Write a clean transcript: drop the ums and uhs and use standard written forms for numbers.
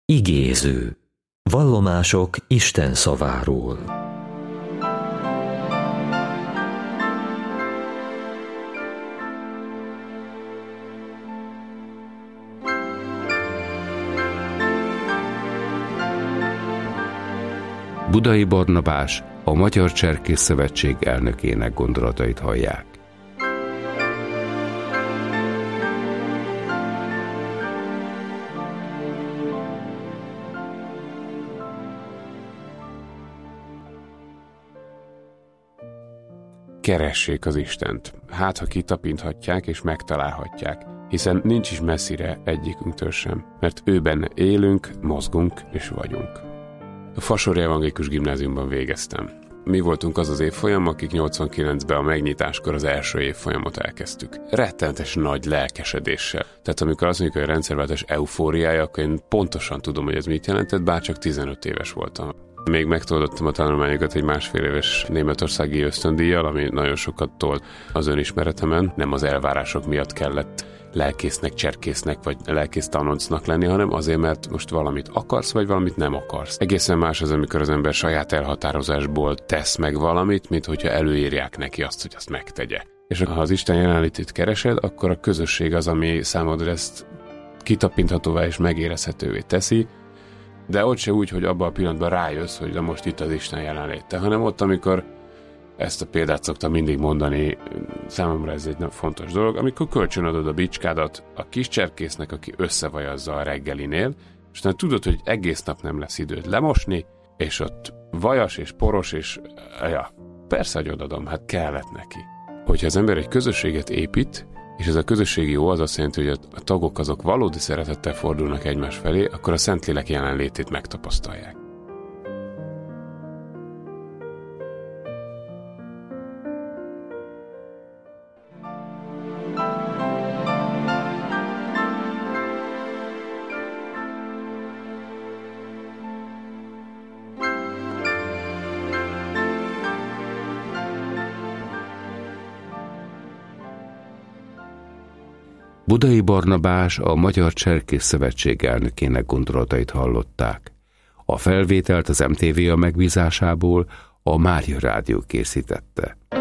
Igéző. Vallomások Isten szaváról. Budai Barnabás, a Magyar Cserkész Szövetség elnökének gondolatait hallják. Keressék az Istent, hát ha kitapinthatják és megtalálhatják, hiszen nincs is messzire egyikünktől sem, mert ő benne élünk, mozgunk és vagyunk. A Fasori Evangélikus Gimnáziumban végeztem. Mi voltunk az az évfolyam, akik 89-ben a megnyitáskor az első évfolyamot elkezdtük. Rettenetes nagy lelkesedéssel. Tehát amikor azt mondjuk, hogy a rendszerváltás eufóriája, akkor én pontosan tudom, hogy ez mit jelentett, bár csak 15 éves voltam. Még megtoldottam a tanulmányokat egy másfél éves németországi ösztöndíjjal, ami nagyon sokat tol az önismeretemen. Nem az elvárások miatt kellett lelkésznek, cserkésznek vagy lelkész tanoncnak lenni, hanem azért, mert most valamit akarsz, vagy valamit nem akarsz. Egészen más az, amikor az ember saját elhatározásból tesz meg valamit, mint hogyha előírják neki azt, hogy azt megtegye. És ha az Isten jelenlétét keresed, akkor a közösség az, ami számodra ezt kitapinthatóvá és megérezhetővé teszi, de ott se úgy, hogy abban a pillanatban rájössz, hogy de most itt az Isten jelenléte, hanem ott, amikor ezt a példát szoktam mindig mondani, számomra ez egy fontos dolog, amikor kölcsönadod a bicskádat a kis cserkésznek, aki összevajazza a reggelinél, és utána tudod, hogy egész nap nem lesz időd lemosni, és ott vajas és poros, és persze, hogy odadom, hát kellett neki. Hogyha az ember egy közösséget épít, és ez a közösség jó, az azt jelenti, hogy a tagok azok valódi szeretettel fordulnak egymás felé, akkor a Szentlélek jelenlétét megtapasztalják. Budai Barnabás, a Magyar Cserkész Szövetség elnökének gondolatait hallották. A felvételt az MTV a megbízásából a Mária Rádió készítette.